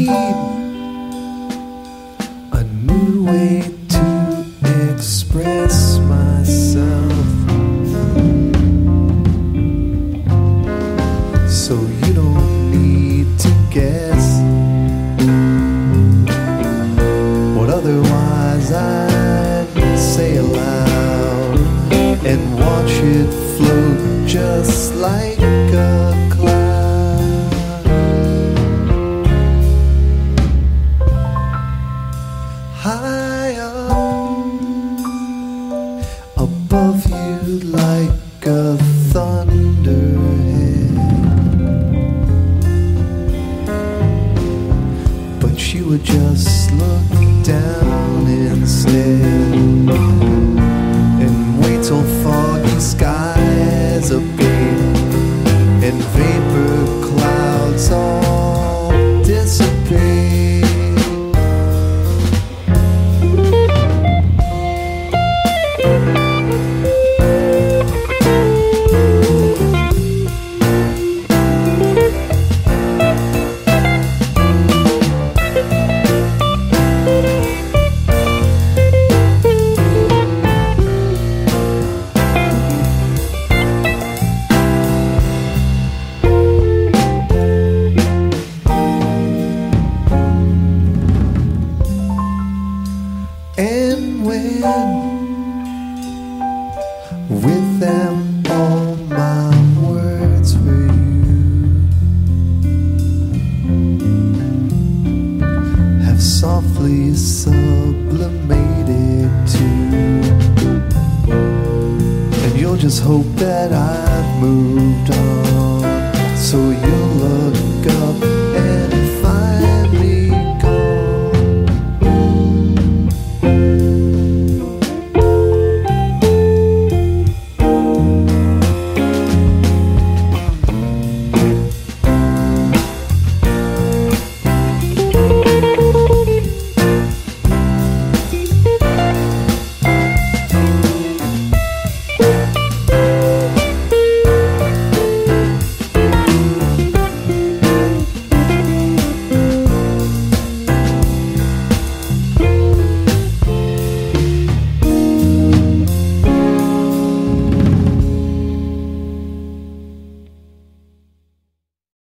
need a new way to express myself, so you don't need to guess what otherwise I'd say aloud and watch it float just like a cloud high up above you like a thunderhead. But she would just look down instead and wait till foggy skies appear and vapor clouds all dissipate. And when with them all my words for you have softly sublimated too, and you'll just hope that I've moved on, so you'll look up